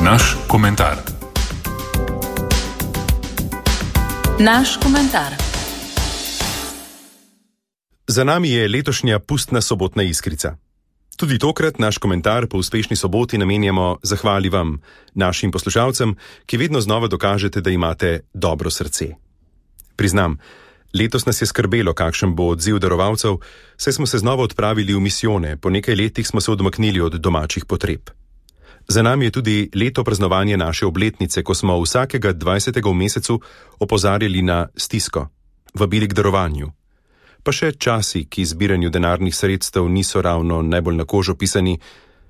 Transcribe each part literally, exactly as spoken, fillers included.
Naš komentar. Naš komentar. Za nami je letošnja pustna sobotna iskrica. Tudi tokrat naš komentar po uspešni soboti namenjamo zahvali vam, našim poslušalcem, ki vedno znova dokažete, da imate dobro srce. Priznam, letos nas je skrbelo, kakšen bo odziv darovalcev, saj smo se znova odpravili v misijone, po nekaj letih smo se odmaknili od domačih potreb. Za nami je tudi leto praznovanja naše obletnice, ko smo vsakega dvajsetega v mesecu opozarjali na stisko, vabili k darovanju. Pa še časi, ki zbiranju denarnih sredstev niso ravno najbolj na kožo pisani.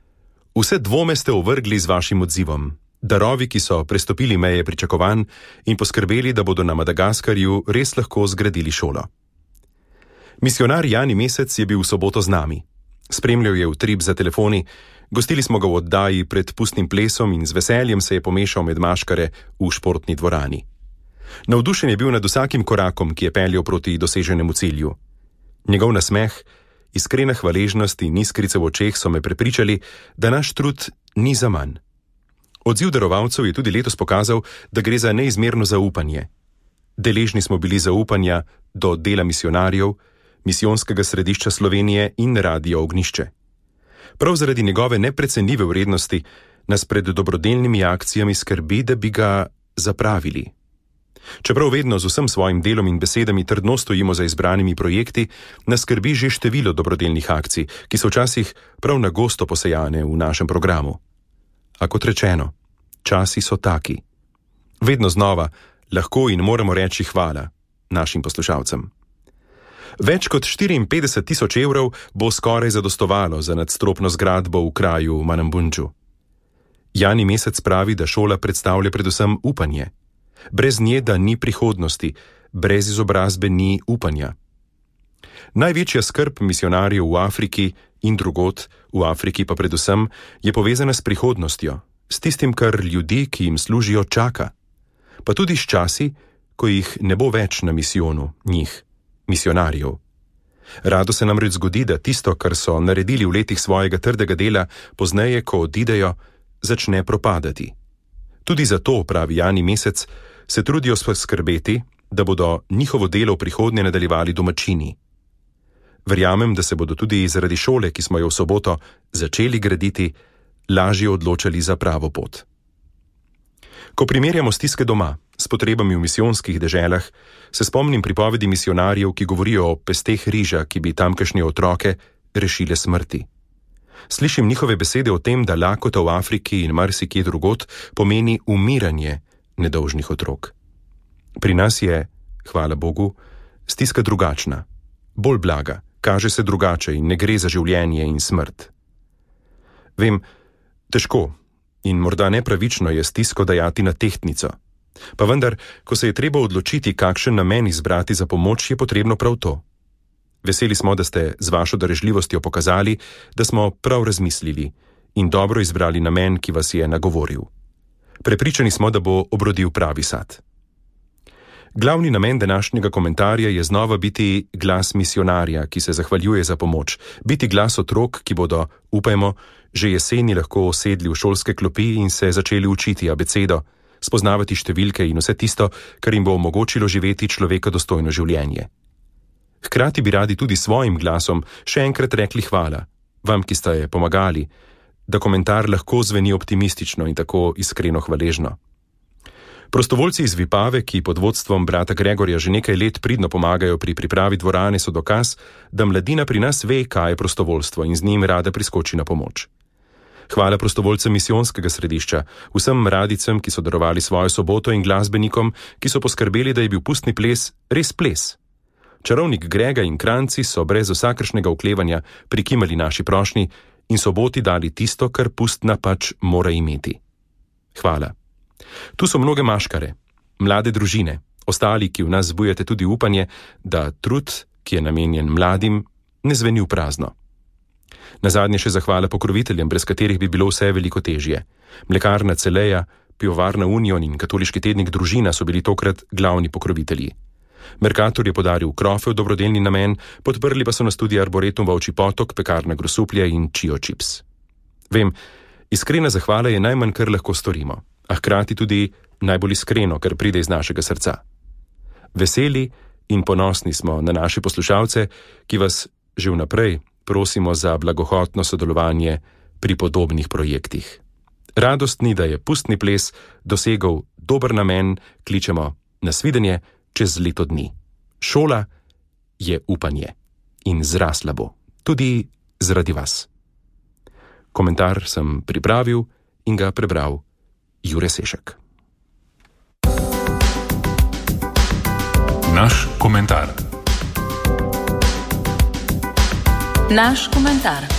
Vse dvome ste ovrgli z vašim odzivom. Darovi, ki so prestopili meje pričakovanj in poskrbeli, da bodo na Madagaskarju res lahko zgradili šolo. Misionar Jani Mesec je bil v soboto z nami. Spremljal je utrip za telefoni, gostili smo ga v oddaji pred pustnim plesom in z veseljem se je pomešal med maškare v športni dvorani. Navdušen je bil nad vsakim korakom, ki je peljal proti doseženemu cilju. Njegov nasmeh, iskrena hvaležnost in iskrice v očeh so me prepričali, da naš trud ni zaman. Odziv darovalcev je tudi letos pokazal, da gre za neizmerno zaupanje. Deležni smo bili zaupanja do dela misionarjev, misijonskega središča Slovenije in Radia Ognjišče. Prav zaradi njegove neprecenljive vrednosti nas pred dobrodelnimi akcijami skrbi, da bi ga zapravili. Čeprav vedno z vsem svojim delom in besedami trdno stojimo za izbranimi projekti, nas skrbi že število dobrodelnih akcij, ki so včasih prav na gosto posejane v našem programu. A kot rečeno, časi so taki. Vedno znova lahko in moramo reči hvala našim poslušalcem. Več kot štiriinpetdeset tisoč evrov bo skoraj zadostovalo za nadstropno zgradbo v kraju Manambundžu. Jani Mesec pravi, da šola predstavlja predvsem upanje. Brez nje, da ni prihodnosti, brez izobrazbe ni upanja. Največja skrb misionarjev v Afriki in drugod, v Afriki pa predvsem, je povezana s prihodnostjo, s tistim, kar ljudi, ki jim služijo, čaka. Pa tudi s časi, ko jih ne bo več na misijonu, njih, misionarjev. Rado se namreč zgodi, da tisto, kar so naredili v letih svojega trdega dela, pozneje, ko odidejo, začne propadati. Tudi zato, pravi Jani Mesec, se trudijo skrbeti, da bodo njihovo delo v prihodnje nadaljevali domačini. Verjamem, da se bodo tudi zaradi šole, ki smo jo v soboto začeli graditi, lažje odločali za pravo pot. Ko primerjamo stiske doma s potrebami v misijonskih deželah, se spomnim pripovedi misionarjev, ki govorijo o pesteh riža, ki bi tamkajšnje otroke rešile smrti. Slišim njihove besede o tem, da lakota v Afriki in marsikje drugod pomeni umiranje nedolžnih otrok. Pri nas je, hvala Bogu, stiska drugačna, bolj blaga, kaže se drugače in ne gre za življenje in smrt. Vem, težko in morda nepravično je stisko dajati na tehtnico. Pa vendar, ko se je treba odločiti, kakšen namen izbrati za pomoč, je potrebno prav to. Veseli smo, da ste z vašo darežljivostjo pokazali, da smo prav razmislili in dobro izbrali namen, ki vas je nagovoril. Prepričani smo, da bo obrodil pravi sad. Glavni namen današnjega komentarja je znova biti glas misionarja, ki se zahvaljuje za pomoč, biti glas otrok, ki bodo, upajmo, že jeseni lahko sedli v šolske klopi in se začeli učiti abecedo, spoznavati številke in vse tisto, kar jim bo omogočilo živeti človeka dostojno življenje. Hkrati bi radi tudi svojim glasom še enkrat rekli hvala, vam, ki ste pomagali, da komentar lahko zveni optimistično in tako iskreno hvaležno. Prostovoljci iz Vipave, ki pod vodstvom brata Gregorja že nekaj let pridno pomagajo pri pripravi dvorane, so dokaz, da mladina pri nas ve, kaj je prostovoljstvo in z njim rada priskoči na pomoč. Hvala prostovoljcem misijonskega središča, vsem radicem, ki so darovali svojo soboto in glasbenikom, ki so poskrbeli, da je bil pustni ples res ples. Čarovnik Grega in Kranci so brez vsakršnega oklevanja prikimali naši prošnji in soboti dali tisto, kar pustna pač mora imeti. Hvala. Tu so mnoge maškare, mlade družine, ostali, ki v nas zbujate tudi upanje, da trud, ki je namenjen mladim, ne zveni v prazno. Nazadnje še zahvala pokroviteljem, brez katerih bi bilo vse veliko težje. Mlekarna Celeja, pivovarna Union in katoliški tednik Družina so bili tokrat glavni pokrovitelji. Mercator je podaril krofe v dobrodelni namen, podprli pa so nas tudi Arboretum Volčji Potok, pekarna Grosuplje in Chio Chips. Vem, Iskrena zahvala je najmanj, kar lahko storimo, a hkrati tudi najbolj iskreno, kar pride iz našega srca. Veseli in ponosni smo na naše poslušalce, ki vas že vnaprej prosimo za blagohotno sodelovanje pri podobnih projektih. Radost ni, da je Pustni ples dosegel dober namen, kličemo nasvidenje čez leto dni. Šola je upanje in zrasla bo, tudi zaradi vas. Komentar sem pripravil in ga prebral Jure Sešek. Naš komentar. Naš komentar.